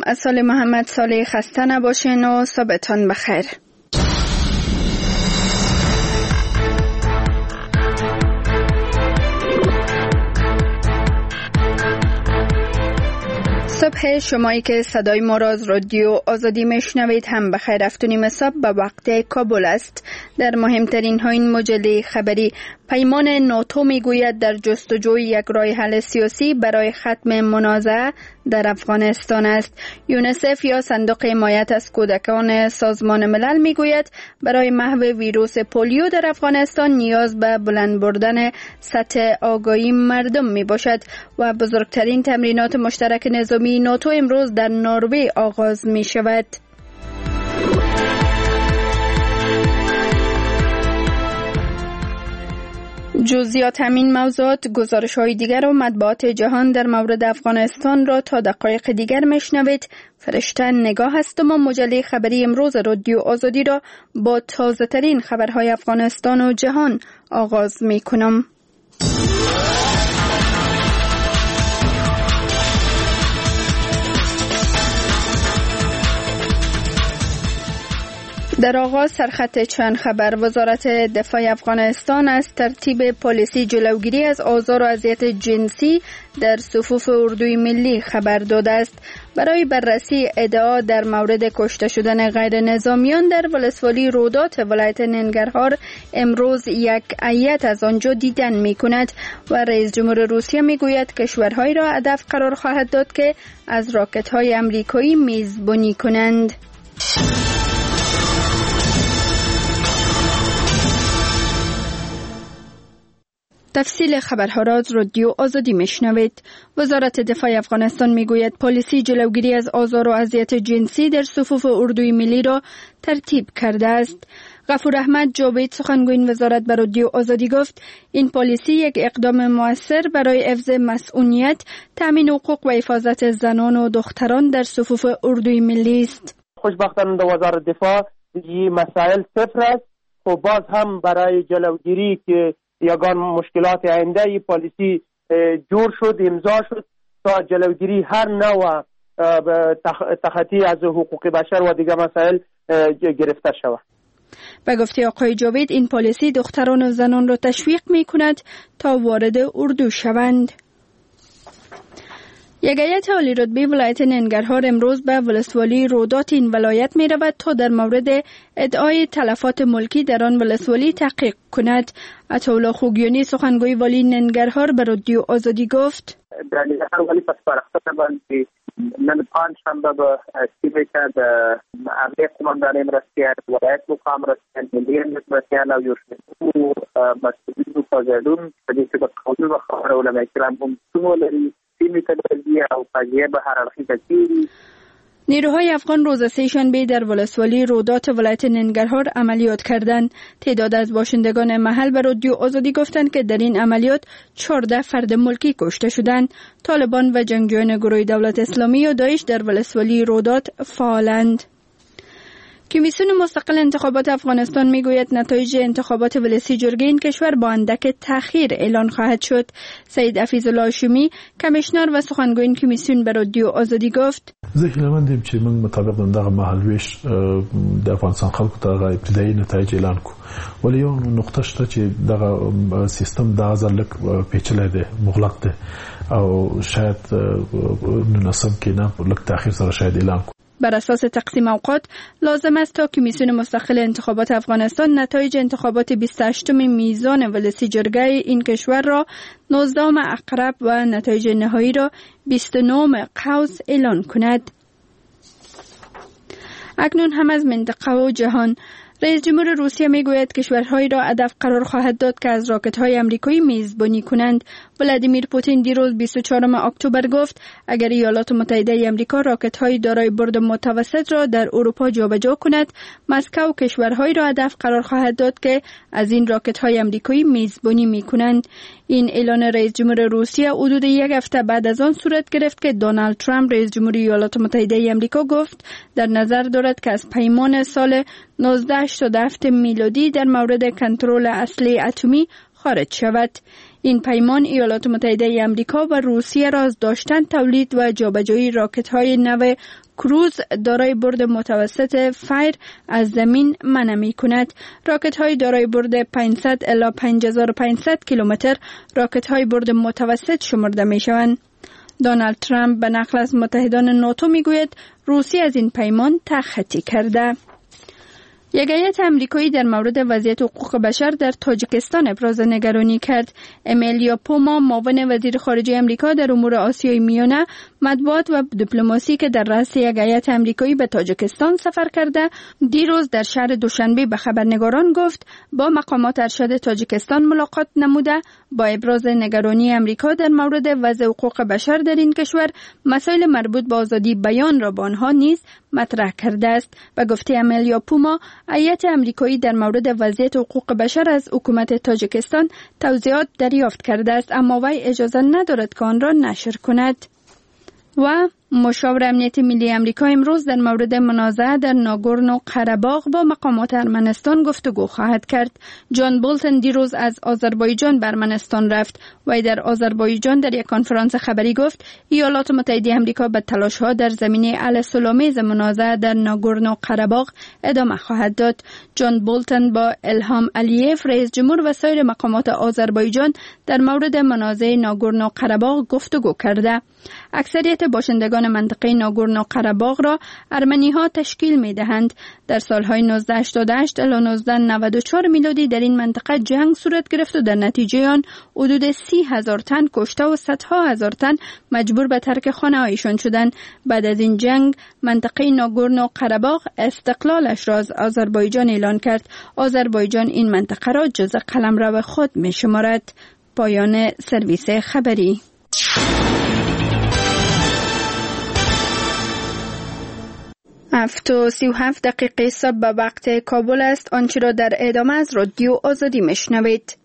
از سال محمد صالح خسته نباشین و صبحتان بخیر. صبح شمایی که صدای ما را از رادیو آزادی میشنوید هم بخیر. هفتونیم صبح به وقت کابل است. در مهمترین ها این مجله خبری: پیمان ناتو میگوید در جستجوی یک راه حل سیاسی برای ختم منازعه در افغانستان است. یونیسف یا صندوق حمایت از کودکان سازمان ملل میگوید برای محو ویروس پولیو در افغانستان نیاز به بلند بردن سطح آگاهی مردم می باشد و بزرگترین تمرینات مشترک نظامی ناتو امروز در نروژ آغاز می شود. جزئیات همین موضوعات، گزارش‌های دیگر و مطبوعات جهان در مورد افغانستان را تا دقایق دیگر میشنوید. فرشته نگاه هستم و مجله خبری امروز رادیو آزادی را با تازه ترین خبرهای افغانستان و جهان آغاز می کنم. در آغاز سرخط چند خبر: وزارت دفاع افغانستان از ترتیب پالیسی جلوگیری از آزار و اذیت جنسی در صفوف اردوی ملی خبر داده است. برای بررسی ادعا در مورد کشته شدن غیر نظامیان در ولسوالی رودات ولایت ننگرهار امروز یک هیئت از آنجا دیدن می کند و رئیس جمهور روسیه می گوید کشورهایی را هدف قرار خواهد داد که از راکت های امریکایی میزبانی کنند. تفصیل خبرها را از رادیو آزادی میشنوید. وزارت دفاع افغانستان میگوید پالیسی جلوگیری از آزار و اذیت جنسی در صفوف اردوی ملی را ترتیب کرده است. غفور احمد جاوید سخنگوی این وزارت به رادیو آزادی گفت این پالیسی یک اقدام مؤثر برای حفظ مسئولیت، تامین حقوق و حفاظت زنان و دختران در صفوف اردوی ملی است. خوشبختانه در وزارت دفاع این مسائل صفر است. خب باز هم برای جلوگیری که یگان مشکلات آینده ای پالیسی جور شد، امضا شد تا جلوگیری هر نوع تخطی از حقوق بشر و دیگر مسائل گرفته شود. به گفته آقای جاوید این پالیسی دختران و زنان را تشویق می کند تا وارد اردو شوند. یک هیئت عالی رتبه ولایت ننگرهار امروز به ولسوالی رودات این ولایت می رود تا در مورد ادعای تلفات ملکی در آن ولسوالی تحقیق کند. عطاالله خوگیانی سخنگوی والی ننگرهار به رادیو آزادی گفت در ننگرهار ولی پس پرخته باندې نن پنجشنبه به سیمه که د هغې قومندانۍ مرستیال ولایت مقام مرستیال ملي امنیت مرستیال او یو شمېر مسؤلینو فاضلون په دې کې به قانون خبره علما کرام هم څومره لري نیروهای افغان روز سه‌شنبه در ولسوالی رودات ولایت ننگرهار عملیات کردند. تعداد از باشندگان محل به رادیو آزادی گفتند که در این عملیات 14 فرد ملکی کشته شدند. طالبان و جنگجویان گروه دولت اسلامی و داعش در ولسوالی رودات فعالند. کمیسیون مستقل انتخابات افغانستان میگوید نتایج انتخابات ولسی جرگه این کشور با اندک تأخیر اعلان خواهد شد. سید حفیظ الله هاشمی کمیشنر و سخنگوی این کمیسیون به رادیو آزادی گفت ځکه لمندیم چې موږ مطابق دغه مهالویش د افغانستان خلکو ته ابتدایي نتایج اعلان کو ولی یو نقطه شته چې دغه سیستم د ازل پیچلی دی، مغلق دی او شاید مناسب کې نه لږ تأخیر سره شاید اعلان کو. بر اساس تقسیم اوقات لازم است تا کمیسیون مستقل انتخابات افغانستان نتایج انتخابات 28 میزان ولسی جرگه این کشور را 19 اقرب و نتایج نهایی را 29 قوس اعلان کند. اکنون هم از منطقه و جهان: رئیس جمهور روسیه میگوید کشورهایی را هدف قرار خواهد داد که از راکت‌های آمریکایی میزبانی کنند. ولادیمیر پوتین دیروز 24 اکتبر گفت اگر ایالات متحده آمریکا راکت‌های دارای برد متوسط را در اروپا جابجا کند، مسکو کشورهایی را هدف قرار خواهد داد که از این راکت‌های آمریکایی میزبانی می‌کنند. این اعلان رئیس جمهور روسیه حدود یک هفته بعد از آن صورت گرفت که دونالد ترامپ رئیس جمهور ایالات متحده آمریکا گفت در نظر دارد که از پیمان سال 1987 میلادی در مورد کنترل اسلحه اتمی خارج شود. این پیمان ایالات متحده آمریکا و روسیه را از داشتن، تولید و جابجایی راکت‌های نو کروز دارای برد متوسط فایر از زمین منع می کند. راکت های دارای برد 500 الی 5500 کیلومتر راکت های برد متوسط شمرده می شوند. دونالد ترامپ به نقل از متحدان ناتو می گوید روسیه از این پیمان تخطی کرده. یک هیئت امریکایی در مورد وضعیت حقوق بشر در تاجیکستان ابراز نگرانی کرد. امیلیا پوما، معاون وزیر خارجه امریکا در امور آسیای میانه، مطبوعات و دیپلماسی که در رأس یک هیئت امریکایی به تاجیکستان سفر کرده، دیروز در شهر دوشنبه به خبرنگاران گفت با مقامات ارشد تاجیکستان ملاقات نموده با ابراز نگرانی امریکا در مورد وضع حقوق بشر در این کشور مسائل مربوط به آزادی بیان را با آنها نیز مطرح کرده است. به گفته امیلیا پوما، هیئت امریکایی در مورد وضعیت حقوق بشر از حکومت تاجیکستان توضیحات دریافت کرده است، اما وی اجازه ندارد که آن را نشر کند. و مشاور امنیت ملی امریکا امروز در مورد منازعه در ناگورنو قره‌باغ با مقامات ارمنستان گفتگو خواهد کرد. جان بولتن دیروز از آذربایجان به ارمنستان رفت و در آذربایجان در یک کنفرانس خبری گفت ایالات متحده امریکا به تلاش‌ها در زمینه حل صلح‌آمیز منازعه در ناگورنو قره‌باغ ادامه خواهد داد. جان بولتن با الهام علیف رئیس جمهور و سایر مقامات آذربایجان در مورد منازعه ناگورنو قره‌باغ گفتگو کرده. اکثریت باشندگان منطقه ناگورنو قره‌باغ را ارمنی‌ها تشکیل می‌دهند. در سال‌های 1988 الی 1994 میلادی در این منطقه جنگ صورت گرفت و در نتیجه آن حدود 30,000 تن کشته و صدها هزار تن مجبور به ترک خانه‌هایشان شدند. بعد از این جنگ منطقه ناگورنو قره‌باغ استقلالش را از آذربایجان اعلان کرد. آذربایجان این منطقه را جزء قلمرو خود می‌شمارد. پایان سرویس خبری. 7:37 صبح به وقت کابل است. آنچه را در ادامه از رادیو آزادی میشنوید.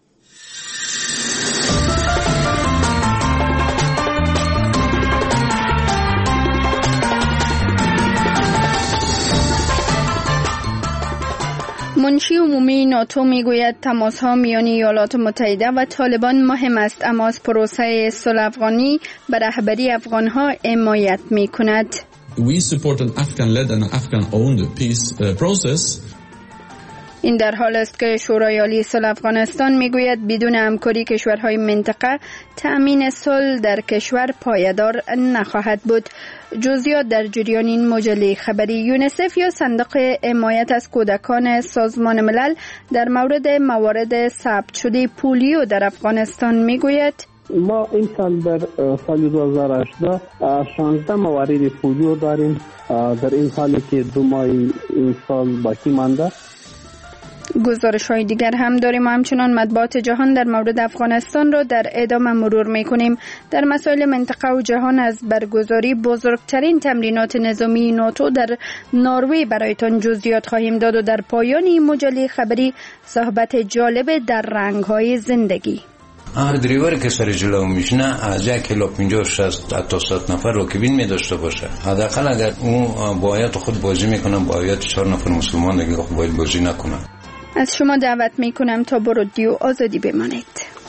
منشی عمومی ناتو میگوید تماس‌ها میان ایالات متحده و طالبان مهم است، اما از پروسه صلح افغانی به رهبری افغان‌ها حمایت می‌کند. We support an Afghan-led and Afghan-owned peace process. این در حال است که شورای عالی صلح افغانستان میگوید بدون همکاری کشورهای منطقه تأمین صلح در کشور پایدار نخواهد بود. جزئیات در جریان این مجله خبری. یونیسف یا صندوق حمایت از کودکان سازمان ملل در مورد موارد ثبت شده پولیو در افغانستان میگوید ما این سال در سال 2018 16 موارد پولیو داریم. در این حالی که 2 ماه این سال باقی مانده. گزارش‌های دیگر هم داریم و همچنان مطبوعات جهان در مورد افغانستان را در ادامه مرور می‌کنیم. در مسائل منطقه و جهان از برگزاری بزرگترین تمرینات نظامی ناتو در نروژ برایتان جزئیات خواهیم داد و در پایان این مجله خبری صحبت جالب در رنگ‌های زندگی. هر دریوری که سر جلو میشینه از 1 کیلو 50 60 تا 100 نفر راکبین می داشته باشه. حداقل اگر اون باید خود بازی میکنه باید 4 نفر مسلمان دیگه باید بازی نکنه. از شما دعوت میکنم تا با رادیو آزادی بمانید.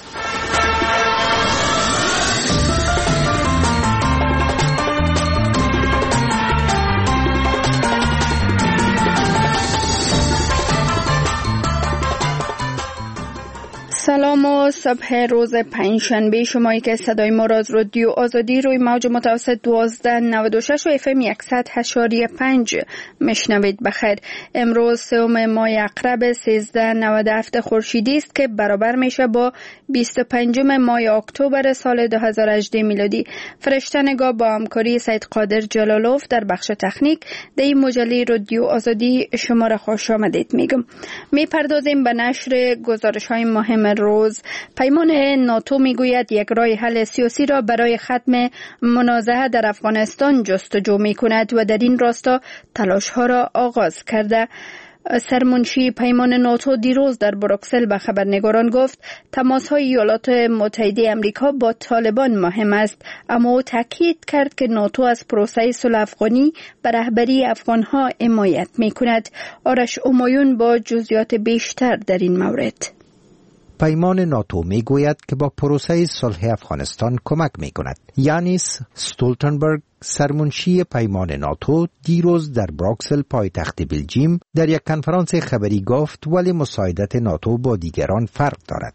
سلام و صبح روز پنجشنبه. شمایی که صدای ما را از رادیو آزادی روی موج متوسط 1296 و FM 100.5 میشنوید بخیر. امروز 3 ماه عقرب 1397 خورشیدی است که برابر میشه با 25 ماه اکتبر سال 2018 میلادی. فرشتنگاه با همکاری سید قادر جلالوف در بخش تکنیک در این مجله رادیو آزادی شما را خوش آمدید میگم. میپردازیم به نشر گزارش‌های مهم روز. پیمان ناتو میگوید یک راه حل سیاسی را برای ختم منازعه در افغانستان جستجو میکند و در این راستا تلاش‌ها را آغاز کرده. سرمنشی پیمان ناتو دیروز در بروکسل به خبرنگاران گفت تماس‌های ایالات متحده امریکا با طالبان مهم است، اما او تاکید کرد که ناتو از پروسه صلح افغانی به رهبری افغان‌ها حمایت میکند. آرش امایون با جزئیات بیشتر در این مورد. پیمان ناتو میگوید که با پروسه صلح افغانستان کمک میکند. یانیس استولتنبرگ سرمنشی پیمان ناتو دیروز در بروکسل پایتخت بلژیم در یک کنفرانس خبری گفت ولی مساعدت ناتو با دیگران فرق دارد.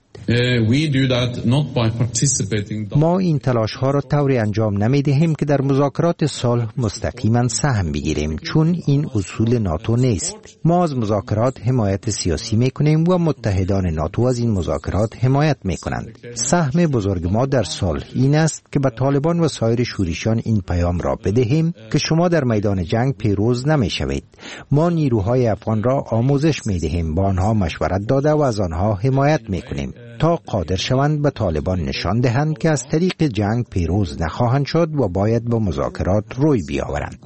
ما این تلاش ها را طوری انجام نمی دهیم که در مذاکرات صلح مستقیما سهم بگیریم، چون این اصول ناتو نیست. ما از مذاکرات حمایت سیاسی می کنیم و متحدان ناتو از این مذاکرات حمایت می کنند. سهم بزرگ ما در صلح این است که به طالبان و سایر شورشیان این پیام را بدهیم که شما در میدان جنگ پیروز نمی شوید. ما نیروهای افغان را آموزش می دهیم، با آنها مشورت داده و از آنها حمایت می کنیم تا قادر شوند به طالبان نشان دهند که از طریق جنگ پیروز نخواهند شد و باید با مذاکرات روی بیاورند.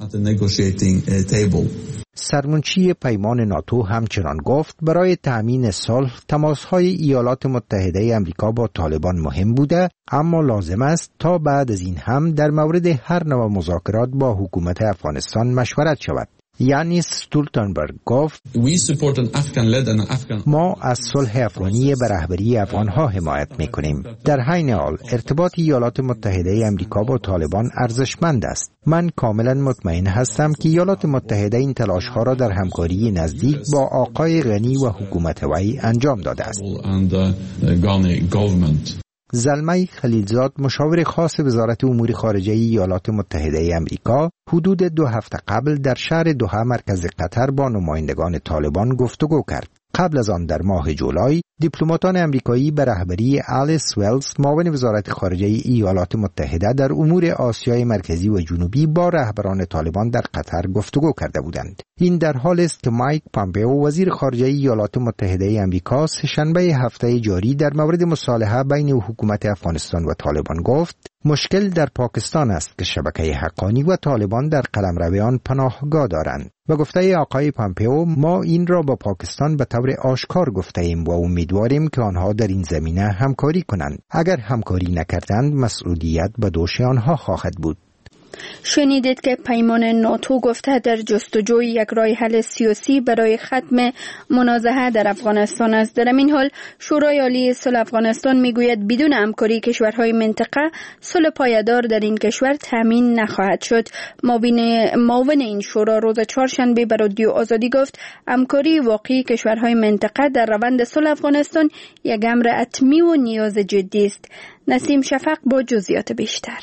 سرمنشی پیمان ناتو همچنان گفت برای تأمین صلح تماس‌های ایالات متحده آمریکا با طالبان مهم بوده، اما لازم است تا بعد از این هم در مورد هر نوع مذاکرات با حکومت افغانستان مشورت شود. یانیس استولتنبرگ گفت ما از صلح افغانی به رهبری افغانها حمایت می‌کنیم. در حین حال ارتباط ایالات متحده آمریکا با طالبان ارزشمند است. من کاملا مطمئن هستم که ایالات متحده این تلاش‌ها را در همکاری نزدیک با آقای غنی و حکومت وی انجام داده است. زلمه خلیلزاد مشاور خاص وزارت امور خارجه ایالات متحده آمریکا حدود 2 هفته قبل در شهر دوحه مرکز قطر با نمایندگان طالبان گفتگو کرد. قبل از آن در ماه جولای دیپلماتان آمریکایی به رهبری آلیس ولز معاون وزارت خارجه ایالات متحده در امور آسیای مرکزی و جنوبی با رهبران طالبان در قطر گفتگو کرده بودند. این در حالی است که مایک پامپئو وزیر خارجه ایالات متحده آمریکا سه‌شنبه هفته جاری در مورد مصالحه بین حکومت افغانستان و طالبان گفت مشکل در پاکستان است که شبکه حقانی و طالبان در قلمرو آن پناهگاه دارند. و گفته آقای پامپئو ما این را با پاکستان به طور آشکار گفته ایم و امیدواریم که آنها در این زمینه همکاری کنند. اگر همکاری نکردند مسئولیت به دوش آنها خواهد بود. شنیدید که پیمان ناتو گفته در جستجوی یک راه حل سیاسی برای ختم منازعه در افغانستان است. در این حال شورای عالی صلح افغانستان میگوید بدون همکاری کشورهای منطقه صلح پایدار در این کشور تامین نخواهد شد. معاون این شورا روز چهارشنبه به رادیو آزادی گفت همکاری واقعی کشورهای منطقه در روند صلح افغانستان یک امر حتمی و نیاز جدی است. نسیم شفق با جزئیات بیشتر.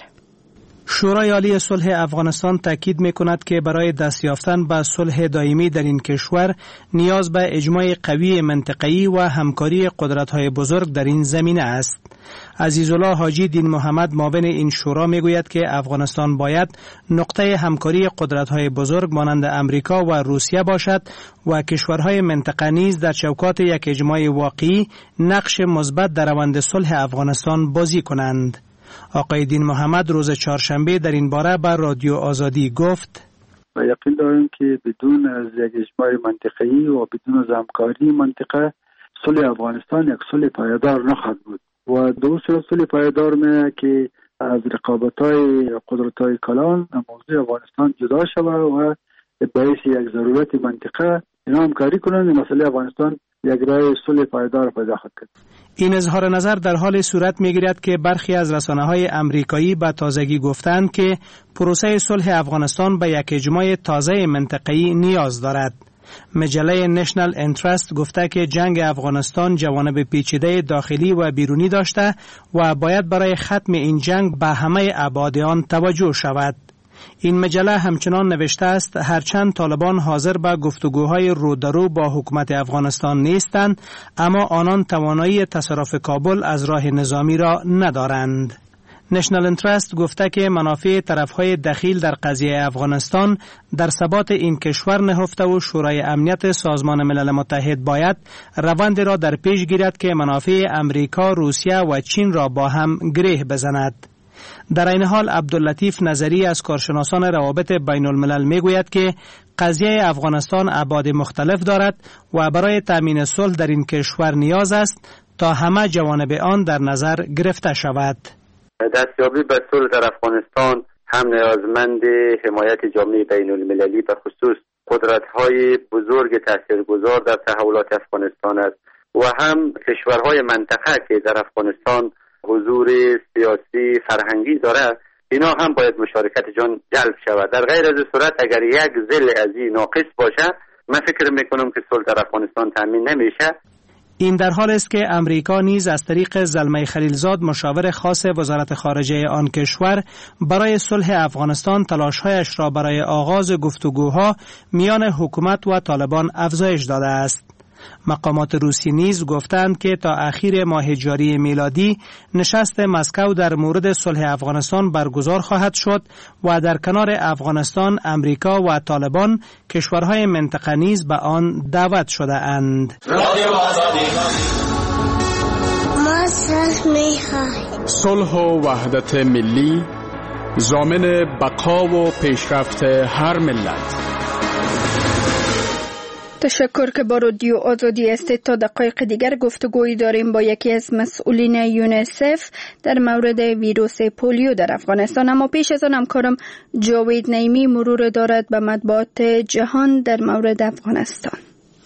شورای عالی صلح افغانستان تاکید می‌کند که برای دست یافتن به صلح دائمی در این کشور نیاز به اجماع قوی منطقه‌ای و همکاری قدرت‌های بزرگ در این زمینه است. عزیزالله حاجی دین محمد معاون این شورا میگوید که افغانستان باید نقطه همکاری قدرت‌های بزرگ مانند امریکا و روسیه باشد و کشورهای منطقه نیز در چوکات یک اجماع واقعی نقش مثبت در روند صلح افغانستان بازی کنند. آقای دین محمد روز چهارشنبه در این باره بر رادیو آزادی گفت یقین داریم که بدون از یک اجماع منطقه‌ای و بدون از همکاری منطقه صلح افغانستان یک صلح پایدار نخواهد بود و دوسر صلح پایدار میه که از رقابت‌های قدرت‌های کلان موضوع افغانستان جدا شود و باعث یک ضرورت منطقه اینا همکاری کنند مسئله افغانستان یک راه صلح پایدار پیدا خواهد کرد. این اظهار نظر در حال صورت می‌گیرد که برخی از رسانه‌های آمریکایی به تازگی گفتند که پروسه صلح افغانستان به یک اجماع تازه منطقه‌ای نیاز دارد. مجله نشنل انترست گفته که جنگ افغانستان جوانب پیچیده داخلی و بیرونی داشته و باید برای ختم این جنگ به همه ابعاد آن توجه شود. این مجله همچنان نوشته است هرچند طالبان حاضر به گفتگوهای رو در رو با حکومت افغانستان نیستند، اما آنان توانایی تصرف کابل از راه نظامی را ندارند. نشنل انترست گفته که منافع طرفهای دخیل در قضیه افغانستان در ثبات این کشور نهفته و شورای امنیت سازمان ملل متحد باید روند را در پیش گیرد که منافع امریکا، روسیه و چین را با هم گره بزند. در این حال عبداللطیف نظری از کارشناسان روابط بین الملل میگوید که قضیه افغانستان ابعاد مختلف دارد و برای تامین صلح در این کشور نیاز است تا همه جوانب آن در نظر گرفته شود. دستیابی به صلح در افغانستان هم نیازمند حمایت جامعه بین المللی به خصوص قدرت‌های بزرگ تاثیرگذار در تحولات افغانستان است و هم کشورهای منطقه که در افغانستان حضور سیاسی فرهنگی داره اینا هم باید مشارکتشان جلب شود. در غیر از صورت اگر یک ذل از این ناقص باشه، من فکر میکنم که صلح در افغانستان تامین نمیشه. این در حال است که امریکا نیز از طریق زلمه خلیلزاد مشاور خاص وزارت خارجه آن کشور برای صلح افغانستان تلاش‌هایش را برای آغاز گفتگوها میان حکومت و طالبان افزایش داده است. مقامات روسی نیز گفتند که تا اخیر ماه جاری میلادی نشست مسکو در مورد صلح افغانستان برگزار خواهد شد و در کنار افغانستان امریکا و طالبان کشورهای منطقه نیز به آن دعوت شده اند. ما صلح و وحدت ملی ضامن بقا و پیشرفت هر ملت. تشکر که با رادیو آزادی است. تا دقایق دیگر گفتگویی داریم با یکی از مسئولین یونیسف در مورد ویروس پولیو در افغانستان. اما پیش از آن همکارم جاوید نعیمی مرور دارد به مطبوعات جهان در مورد افغانستان.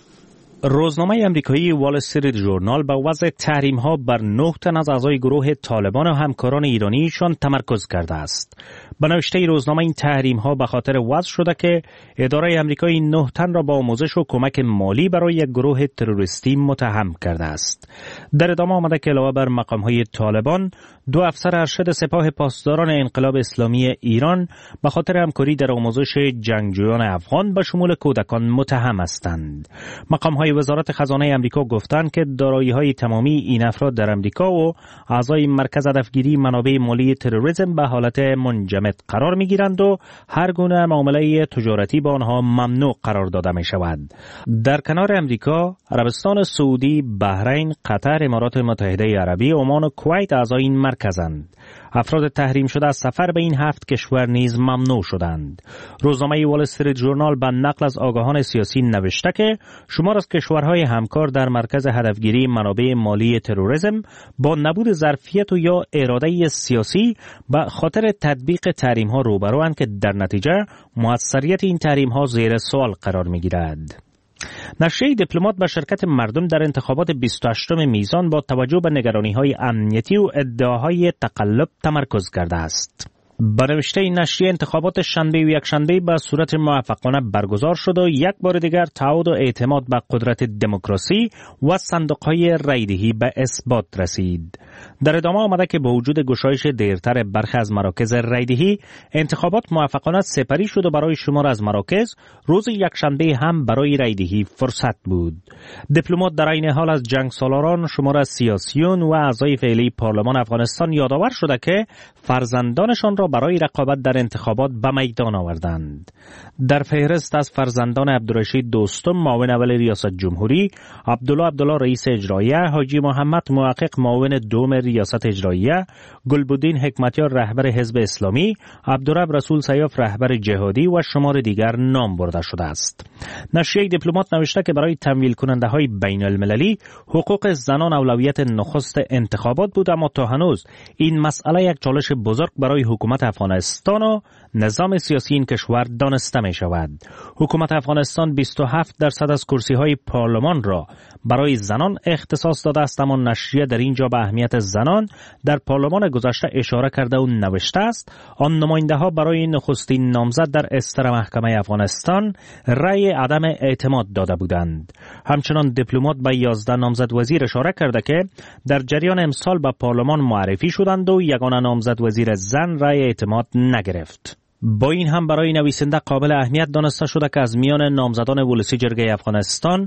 روزنامه امریکایی وال استریت ژورنال به وضع تحریم‌ها بر 9 تن از اعضای گروه طالبان و همکاران ایرانیشان تمرکز کرده است. به نوشته روزنامه این تحریم‌ها به خاطر وضع شده که اداره امریکایی 9 تن را با آموزش و کمک مالی برای یک گروه تروریستی متهم کرده است. در ادامه آمده که علاوه بر مقام‌های طالبان، 2 افسر ارشد سپاه پاسداران انقلاب اسلامی ایران به خاطر همکاری در آموزش جنگجویان افغان به شمول کودکان متهم هستند. مقام‌های وزارت خزانه امریکا گفتند که دارایی‌های تمامی این افراد در امریکا و اعضای مرکز هدفگیری منابع مالی تروریسم به حالت منجمد قرار می‌گیرند و هر گونه معامله تجارتی با آنها ممنوع قرار داده می‌شود. در کنار امریکا، عربستان سعودی، بحرین، قطر، امارات متحده عربی، عمان و کویت اعضای این مرکزند. افراد تحریم شده از سفر به این 7 کشور نیز ممنوع شدند. روزنامه وال استریت ژورنال به نقل از آگاهان سیاسی نوشته که شمار از کشورهای همکار در مرکز هدفگیری منابع مالی تروریسم با نبود ظرفیت و یا اراده سیاسی به خاطر تطبیق تحریم‌ها روبروند که در نتیجه موثریت این تحریم‌ها زیر سوال قرار می‌گیرد. نشریه دیپلمات به شرکت مردم در انتخابات 28 میزان با توجه به نگرانی‌های امنیتی و ادعاهای تقلب تمرکز کرده است. به نوشته این نشریه انتخابات شنبه و یکشنبه به صورت موفقانه برگزار شد و یک بار دیگر تعهد و اعتماد به قدرت دموکراسی و صندوق‌های رایدهی به اثبات رسید. در ادامه آمده که با وجود گشایش دیرتر برخی از مراکز رایدهی، انتخابات موفقانه سپری شد و برای شمار از مراکز روز یکشنبه هم برای رایدهی فرصت بود. دیپلمات در این حال از جنگ سالاران، شمار از سیاسیون و اعضای فعلی پارلمان افغانستان یادآور شده که فرزندانشان را برای رقابت در انتخابات به میدان آوردند. در فهرست از فرزندان عبدالرشید دوستم معاون اول ریاست جمهوری، عبدالله رئیس اجراییه، حاجی محمد محقق معاون دوم ریاست اجراییه، گلبدین حکمتیار رهبر حزب اسلامی، عبدالرب رسول سیاف رهبر جهادی و شمار دیگر نام برده شده است. نشریه دیپلمات نوشته که برای تمویل کننده های بین المللی حقوق زنان اولویت نخست انتخابات بود، اما تا هنوز این مسئله یک چالش بزرگ برای حکومت افغانستان و نظام سیاسی این کشور دانسته می شود. حکومت افغانستان 27% از کرسی های پارلمان را برای زنان اختصاص داده است، اما نشریه در اینجا به اهمیت زنان در پارلمان گذشته اشاره کرده و نوشته است آن نماینده ها برای نخستین نامزد در استر محکمه افغانستان رأی عدم اعتماد داده بودند. همچنان دیپلمات به 11 نامزد وزیر اشاره کرده که در جریان امسال به پارلمان معرفی شدند و یگانه نامزد وزیر زن رأی اعتماد نگرفت. با این هم برای نویسنده قابل اهمیت دانسته شده که از میان نامزدان ولسی جرگه افغانستان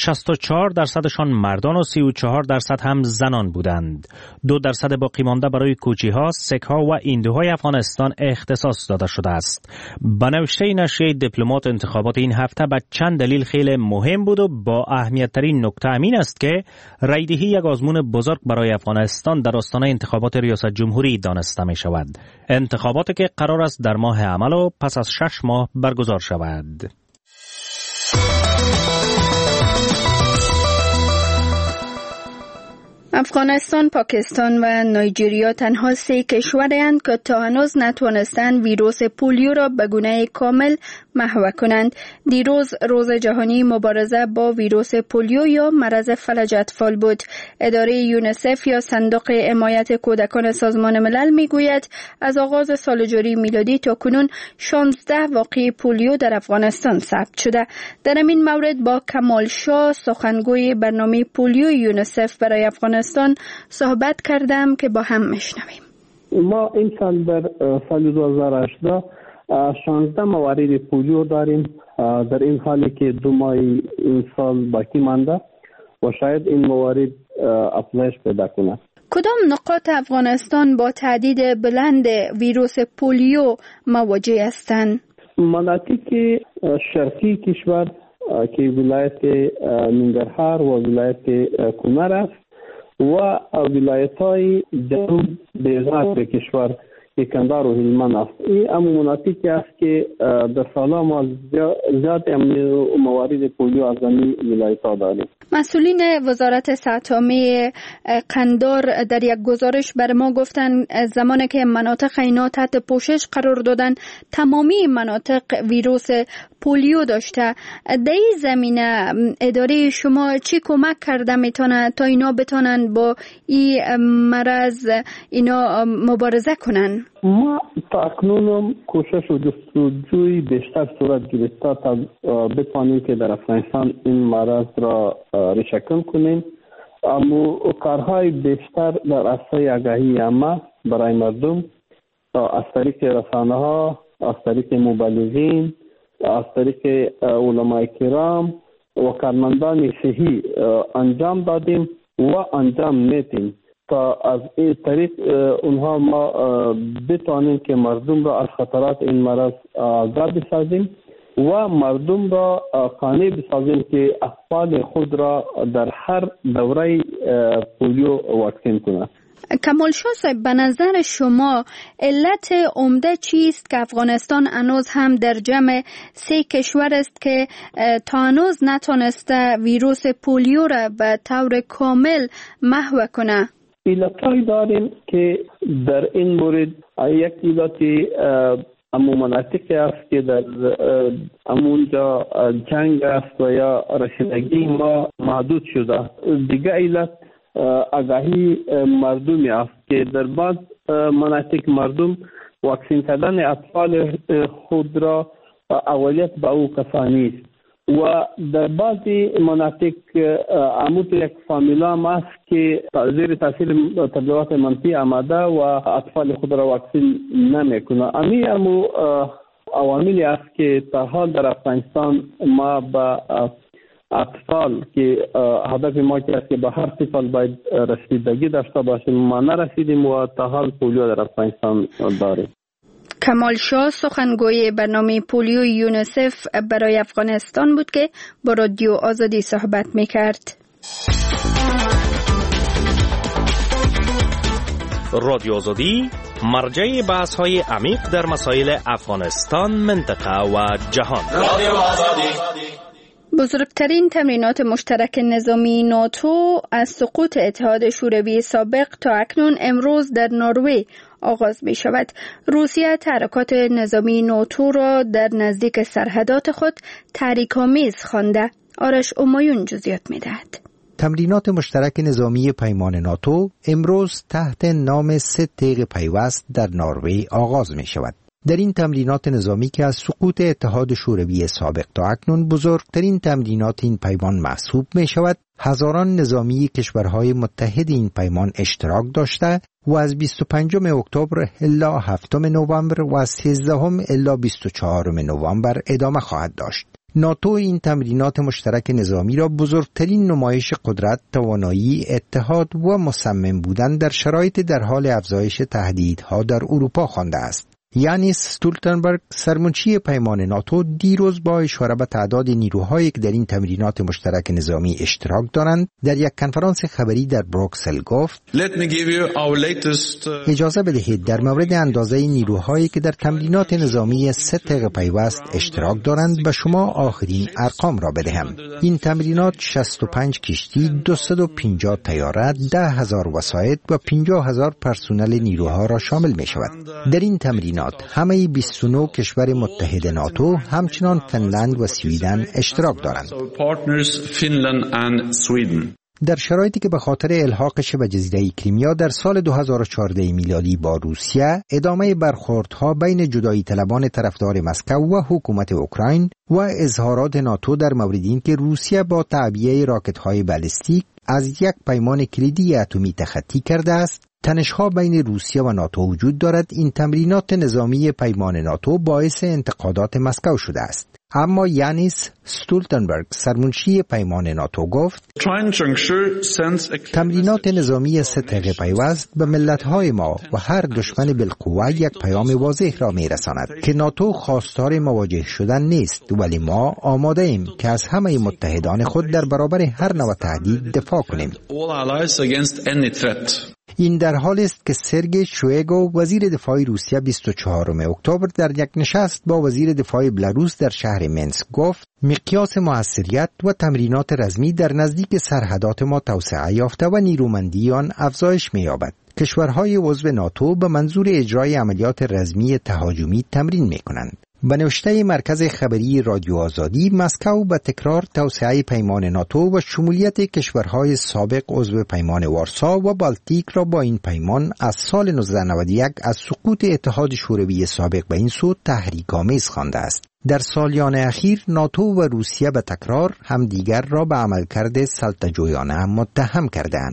64% مردان و 34% هم زنان بودند. 2% باقی مانده برای کوچی‌ها، سک‌ها و هندوهای افغانستان اختصاص داده شده است. به نوشته نشریه دیپلمات انتخابات این هفته به چند دلیل خیلی مهم بود و با اهمیت‌ترین نکته همین است که رایدهی یک آزمون بزرگ برای افغانستان در آستانه انتخابات ریاست جمهوری دانسته می شود. انتخاباتی که قرار است در ماه عمل و پس از 6 ماه برگزار شود. افغانستان، پاکستان و نایجریا تنها 3 کشورند که تا هنوز نتوانستند ویروس پولیو را به گونه کامل محو کنند. دیروز روز جهانی مبارزه با ویروس پولیو یا مرض فلج اطفال بود. اداره یونیسف یا صندوق حمایت کودکان سازمان ملل میگوید از آغاز سال جاری میلادی تا کنون 16 واقعه پولیو در افغانستان ثبت شده. در این مورد با کمال شاه، سخنگوی برنامه پولیو یونیسف برای افغانستان صحبت کردم که با هم میشنویم. ما این سال در سال 2018 16 موارد پولیو داریم. در این حالی که 2 ماه این سال باقی مانده و شاید این موارد افزایش پیدا کنه. کدام نقاط افغانستان با تعداد بلند ویروس پولیو مواجه هستند؟ مناطق شرقی کشور که ولایت ننگرهار و ولایت کنر است و ولایت‌های جنوب بیزار کشور که کندهار و هلمند است. این مناطقی است که در سال‌ها ما زیاد موارد پولیو از این ولایت‌ها داریم. مسئولین وزارت صحت عامه قندهار در یک گزارش بر ما گفتند زمانی که مناطق اینا تحت پوشش قرار دادن تمامی مناطق ویروس پولیو داشته. در این زمینه اداره شما چی کمک کرده میتونه تا اینا بتونن با این مرض اینا مبارزه کنن؟ ما تا اکنون کوشش و جستجوی بیشتر صورت گرفته تا بتوانیم که در افغانستان این مرض را ریشه‌کن کنیم. اما کارهای بیشتر در عرصه آگاهی عامه برای مردم از طریق رسانه‌ها، از طریق مبلغین، از طریق علمای کرام و کارمندان صحی انجام دادیم و انجام میدیم تا از این طریق اونها ما بتوانیم که مردم را از خطرات این مرض آگاه بسازیم و مردم را قانع بسازیم که اطفال خود را در هر دوره پولیو واکسین کنند. کمال شاه صاحب، به نظر شما علت عمده چیست که افغانستان هنوز هم در جمع 3 کشور است که تا هنوز نتونسته ویروس پولیو را به طور کامل محو کنه؟ علتهایی داریم که در این مورد یک علت امو مناطقی است که در امونجا جنگ است و یا رسیدگی ما محدود شده. دیگه علت آگاهی مردمی است که در بعض مناطق مردم واکسین کردن اطفال خود را اولیت به او کسانی است و در بعضی مناطق عمود یک فامیلا است که زیر تاثیر تبلیغات منفی آمده و اطفال خود را واکسین نمیکنه. امو عواملی است که تا حال در افغانستان ما با اطفال که هدف ما که است که به هر طفل باید رسیدگی داشته باشیم ما نرسیدیم و تا حال پولیو در افغانستان داریم. کمال شاه سخنگوی برنامه پولیو یونیسف برای افغانستان بود که با رادیو آزادی صحبت میکرد. رادیو آزادی مرجع بحث‌های عمیق در مسائل افغانستان، منطقه و جهان. رادیو آزادی. بزرگترین تمرینات مشترک نظامی ناتو از سقوط اتحاد شوروی سابق تا اکنون امروز در نروژ آغاز می شود. روسیه تحرکات نظامی ناتو را در نزدیک سرحدات خود تحریک‌آمیز خوانده. آرش امایون جزئیات می دهد. تمرینات مشترک نظامی پیمان ناتو امروز تحت نام 3 تیغ پیوست در نروژ آغاز می شود. در این تمرینات نظامی که از سقوط اتحاد شوروی سابق تا اکنون بزرگترین تمرینات این پیمان محسوب می شود، هزاران نظامی کشورهای متحد این پیمان اشتراک داشته و از 25 اکتبر الی 7 نوامبر و از 13 الی 24 نوامبر ادامه خواهد داشت. ناتو این تمرینات مشترک نظامی را بزرگترین نمایش قدرت، توانایی، اتحاد و مصمم بودن در شرایط در حال افزایش تهدیدها در اروپا خوانده است. یانیس استولتنبرگ سرمنشی پیمان ناتو دیروز با اشاره به تعداد نیروهایی که در این تمرینات مشترک نظامی اشتراک دارند در یک کنفرانس خبری در بروکسل گفت اجازه بدهید در مورد اندازه نیروهایی که در تمرینات نظامی 3 طیق پیوست اشتراک دارند به شما آخرین ارقام را بدهم. این تمرینات 65 کشتی، 250 طیاره، 10,000 وسایط و 50,000 پرسنل نیروها را شامل می شود. در این تمرینات همه 29 کشور متحد ناتو همچنان فنلند و سویدن اشتراک دارند. در شرایطی که به خاطر الحاقش به جزیره کریمیا در سال 2014 میلادی با روسیه، ادامه برخوردها بین جدایی طلبان طرفدار مسکو و حکومت اوکراین و اظهارات ناتو در مورد اینکه روسیه با تعبیه راکت‌های بالستیک از یک پیمان کلیدی اتمی تخطی کرده است، تنش‌ها بین روسیه و ناتو وجود دارد. این تمرینات نظامی پیمان ناتو باعث انتقادات مسکو شده است. اما یانیس استولتنبرگ سرمنشی پیمان ناتو گفت تمرینات نظامی 3 طیق پیوست به ملت‌های ما و هر دشمن بالقوه یک پیام واضح را می‌رساند که ناتو خواستار مواجه شدن نیست، ولی ما آماده ایم که از همه متحدان خود در برابر هر نوع تهدید دفاع کنیم. این در حالی است که سرگئی شویگو وزیر دفاع روسیه 24 اکتبر در یک نشست با وزیر دفاع بلاروس در شهر منسک گفت مقیاس موثریت و تمرینات رزمی در نزدیک سرحدات ما توسعه یافته و نیرومندی آن افزایش می‌یابد. کشورهای عضو ناتو به منظور اجرای عملیات رزمی تهاجمی تمرین می‌کنند. به نوشته مرکز خبری رادیو آزادی، مسکو به تکرار توسعه پیمان ناتو و شمولیت کشورهای سابق عضو پیمان وارسا و بالتیک را با این پیمان از سال 1991 از سقوط اتحاد شوروی سابق به این سو تحریک‌آمیز خوانده است. در سالیان اخیر ناتو و روسیه به تکرار همدیگر را به عملکرد سلطه‌جویانه متهم کردند.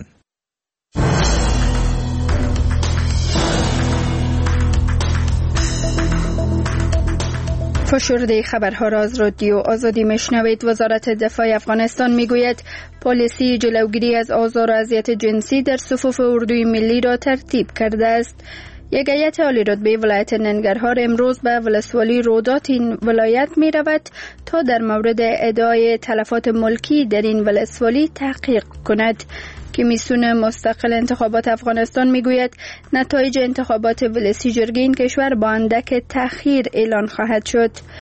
فشرده خبرها را از رادیو آزادی میشنوید. وزارت دفاع افغانستان میگوید پالیسی جلوگیری از آزار و اذیت جنسی در صفوف اردوی ملی را ترتیب کرده است. یک هیئت عالی رتبه ولایت ننگرهار امروز به ولسوالی رودات این ولایت می رود تا در مورد ادعای تلفات ملکی در این ولسوالی تحقیق کند. کمیسیون مستقل انتخابات افغانستان میگوید نتایج انتخابات ولسی جرگه این کشور با اندک تأخیر اعلان خواهد شد.